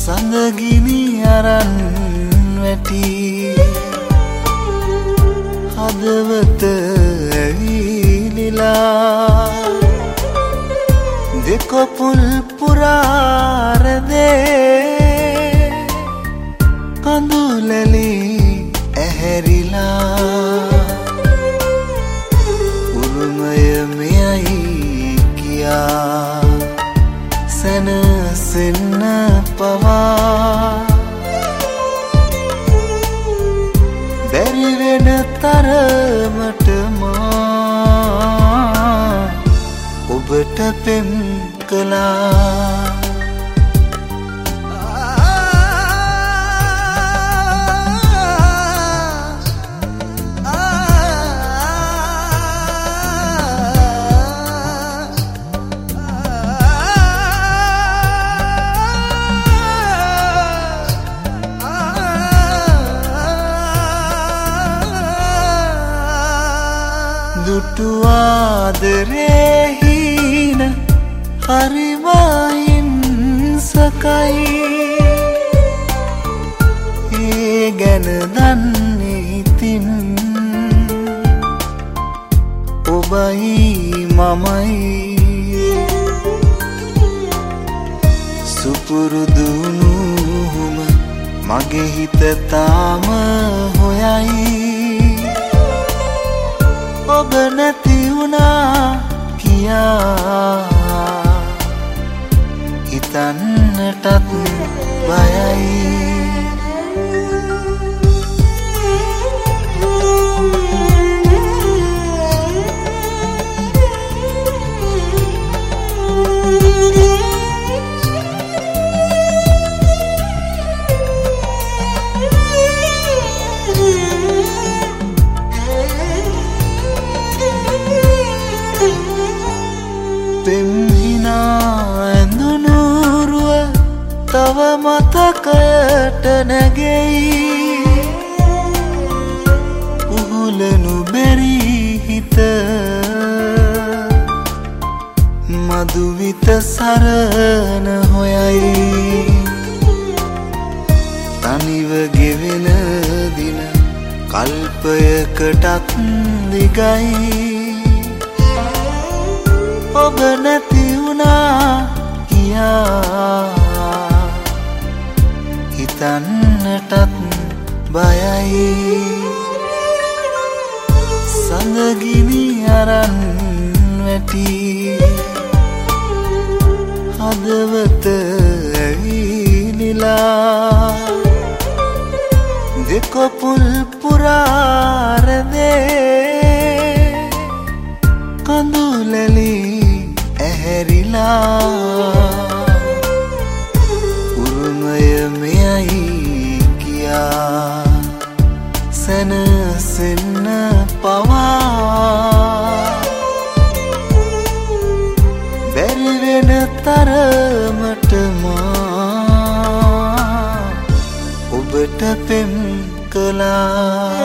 සඳගිනි අරන් වැටි හදවත ඇවිලිලා දෙකොපුල් පුරාරදේ කඳුලැලි ඇහැරිලා උරුමය මෙයයි කියා සැනසෙන්න පවා බැරි වෙන තරමට මා ඔබට පෙම් කළා දුටු ආදරේහින හරිවහිංසකයි ඒ ගැන දන්නේ ඉතින් ඔබයි මමයි සුපුරුදුනුම මගේ හිත තාම හොයයි ඔබ නැති වුණා කියා හිතන්නටත් බයයි තව මතකයට නැගෙයි උහුලනු බැරි හිත මදුවිත සරණ හොයයි තනිව ගෙවෙන දින කල්පයකටත් දිගයි ඔබ නැති වුණා කියා හිතන්නටත් බයයි සඳගිනි අරන් වැටි හදවත ඇවිලිලා දෙකොපුල් පුරාරදේ කඳුලැලි ඇහැරිලා සැනසෙන්න පවා බැරි වෙන තරමට මා ඔබට පෙම් කළා